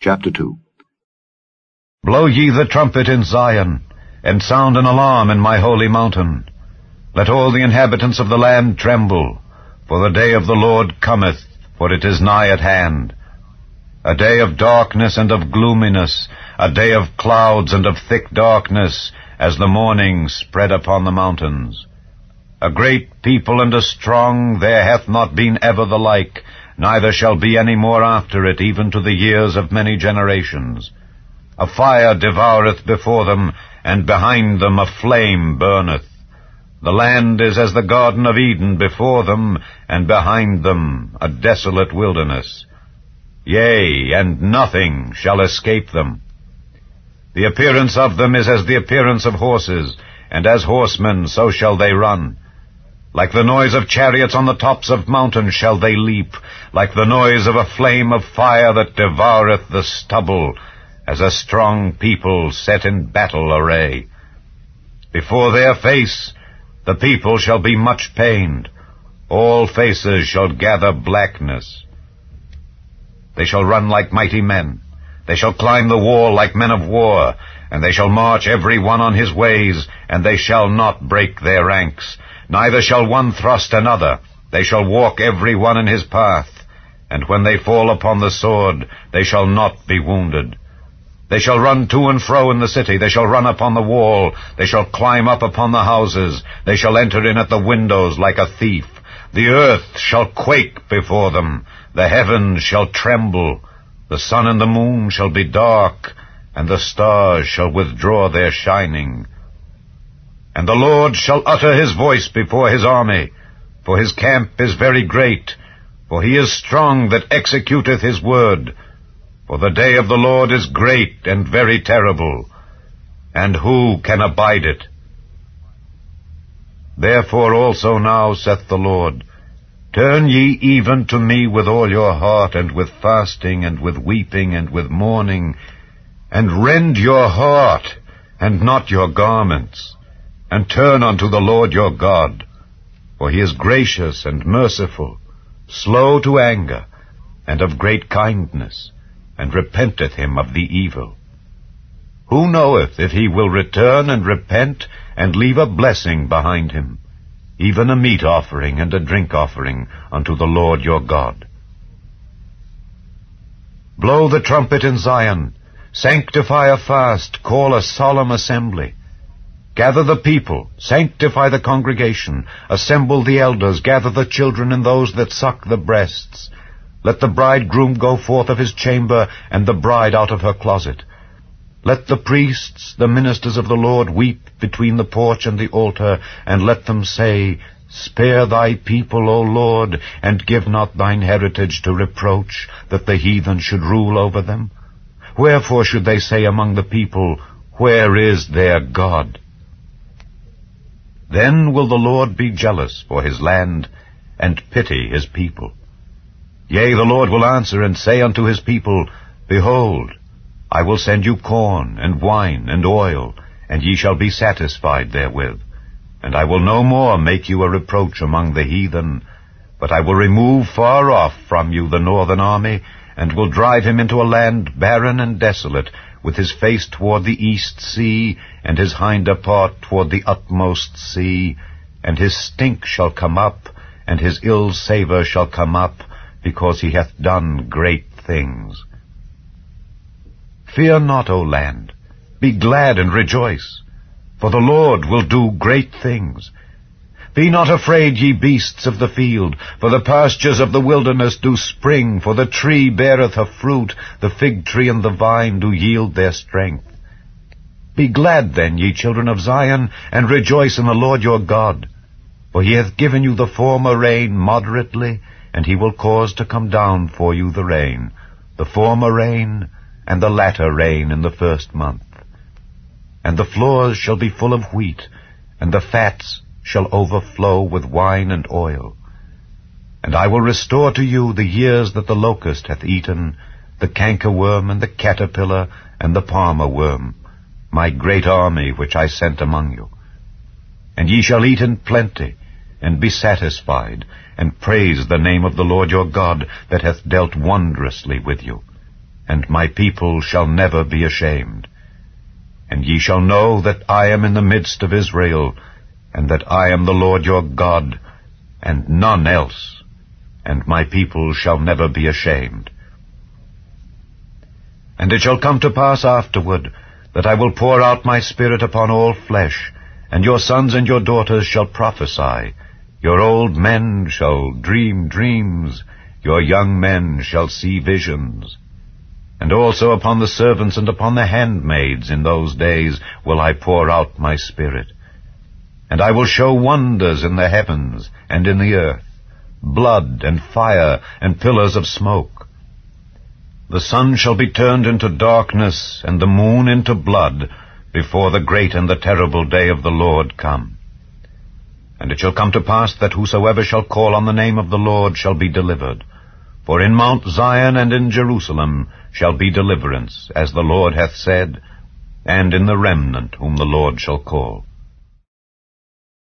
Chapter 2. Blow ye the trumpet in Zion, and sound an alarm in my holy mountain. Let all the inhabitants of the land tremble, for the day of the Lord cometh, for it is nigh at hand. A day of darkness and of gloominess, a day of clouds and of thick darkness, as the morning spread upon the mountains. A great people and a strong, there hath not been ever the like, neither shall be any more after it, even to the years of many generations. A fire devoureth before them, and behind them a flame burneth. The land is as the Garden of Eden before them, and behind them a desolate wilderness. Yea, and nothing shall escape them. The appearance of them is as the appearance of horses, and as horsemen so shall they run. Like the noise of chariots on the tops of mountains shall they leap, like the noise of a flame of fire that devoureth the stubble, as a strong people set in battle array. Before their face the people shall be much pained, all faces shall gather blackness. They shall run like mighty men, they shall climb the wall like men of war, and they shall march every one on his ways, and they shall not break their ranks. Neither shall one thrust another, they shall walk every one in his path, and when they fall upon the sword, they shall not be wounded. They shall run to and fro in the city, they shall run upon the wall, they shall climb up upon the houses, they shall enter in at the windows like a thief. The earth shall quake before them, the heavens shall tremble, the sun and the moon shall be dark, and the stars shall withdraw their shining. And the Lord shall utter his voice before his army, for his camp is very great, for he is strong that executeth his word. For the day of the Lord is great and very terrible, and who can abide it? Therefore also now, saith the Lord, turn ye even to me with all your heart, and with fasting, and with weeping, and with mourning, and rend your heart, and not your garments, and turn unto the Lord your God. For he is gracious and merciful, slow to anger, and of great kindness, and repenteth him of the evil. Who knoweth if he will return and repent, and leave a blessing behind him, even a meat offering and a drink offering unto the Lord your God? Blow the trumpet in Zion, sanctify a fast, call a solemn assembly. Gather the people, sanctify the congregation, assemble the elders, gather the children and those that suck the breasts. Let the bridegroom go forth of his chamber, and the bride out of her closet. Let the priests, the ministers of the Lord, weep between the porch and the altar, and let them say, Spare thy people, O Lord, and give not thine heritage to reproach, that the heathen should rule over them. Wherefore should they say among the people, Where is their God? Then will the Lord be jealous for his land, and pity his people. Yea, the Lord will answer and say unto his people, Behold, I will send you corn, and wine, and oil, and ye shall be satisfied therewith. And I will no more make you a reproach among the heathen, but I will remove far off from you the northern army, and will drive him into a land barren and desolate, with his face toward the east sea, and his hinder part toward the utmost sea. And his stink shall come up, and his ill savour shall come up, because he hath done great things. Fear not, O land, be glad and rejoice, for the Lord will do great things. Be not afraid, ye beasts of the field, for the pastures of the wilderness do spring, for the tree beareth her fruit, the fig tree and the vine do yield their strength. Be glad then, ye children of Zion, and rejoice in the Lord your God, for he hath given you the former rain moderately, and he will cause to come down for you the rain, the former rain, and the latter rain in the first month. And the floors shall be full of wheat, and the fats shall overflow with wine and oil. And I will restore to you the years that the locust hath eaten, the cankerworm, and the caterpillar, and the palmer worm, my great army which I sent among you. And ye shall eat in plenty, and be satisfied, and praise the name of the Lord your God, that hath dealt wondrously with you. and my people shall never be ashamed. And ye shall know that I am in the midst of Israel, and that I am the Lord your God, and none else, and my people shall never be ashamed. And it shall come to pass afterward, that I will pour out my Spirit upon all flesh, and your sons and your daughters shall prophesy, your old men shall dream dreams, your young men shall see visions. And also upon the servants and upon the handmaids in those days will I pour out my Spirit. And I will show wonders in the heavens and in the earth, blood and fire and pillars of smoke. The sun shall be turned into darkness, and the moon into blood, before the great and the terrible day of the Lord come. And it shall come to pass that whosoever shall call on the name of the Lord shall be delivered. For in Mount Zion and in Jerusalem shall be deliverance, as the Lord hath said, and in the remnant whom the Lord shall call.